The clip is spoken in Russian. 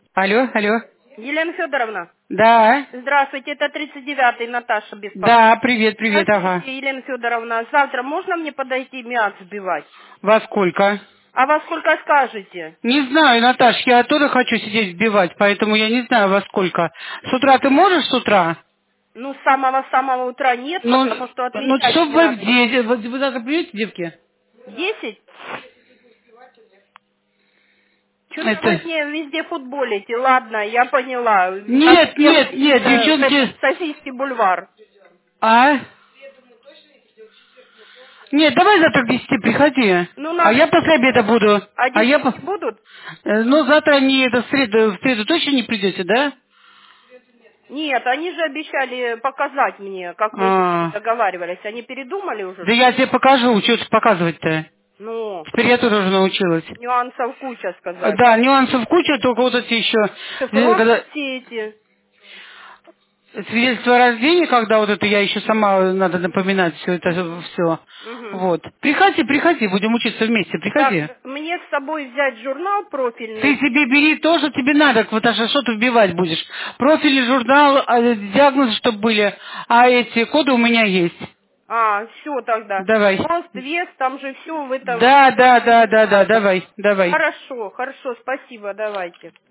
Алло, алло. Елена Федоровна, Да. здравствуйте, это 39-й Наташа беспокоит. Да, привет, привет, ага. Скажите, Елена Федоровна, завтра можно мне подойти мяч сбивать? Во сколько? А во сколько скажете? Не знаю, Наташ, я тоже хочу сидеть сбивать, поэтому я не знаю во сколько. С утра ты можешь с утра? Ну, с самого утра нет, Ну, потому что ну отвечать часов мне в надо. 10. Вы завтра придете, девки? 10? Что-то вы Это... мне везде футболите. Ладно, я поняла. На Нет, всех нет, нет, девчонки... Софийский бульвар. А? Нет, давай завтра к 10 приходи. Ну, А я надо... после обеда буду. А А я... дети не будут? Ну, завтра не... Это в среду точно не придете, да? Нет, они же обещали показать мне, как мы с ними А, договаривались. Они передумали уже? да я тебе покажу, что ж показывать-то. Ну, Теперь я тоже уже научилась. нюансов куча сказали. Да, нюансов куча, только вот эти еще, Шифровки когда все эти. свидетельство о рождении, когда вот это я еще сама надо напоминать все это все. Мгм. Вот. Приходи, приходи, будем учиться вместе, приходи. Так, мне с собой взять журнал Ты профильный? себе бери тоже, тебе надо, потому что что ты вбивать будешь. Профили, журнал, диагнозы, чтобы были, а эти коды у меня есть. А, все тогда. Давай. Рост, вес, там же все в этом. Да, да, да, да, да, давай, давай. Хорошо, хорошо, спасибо, давайте.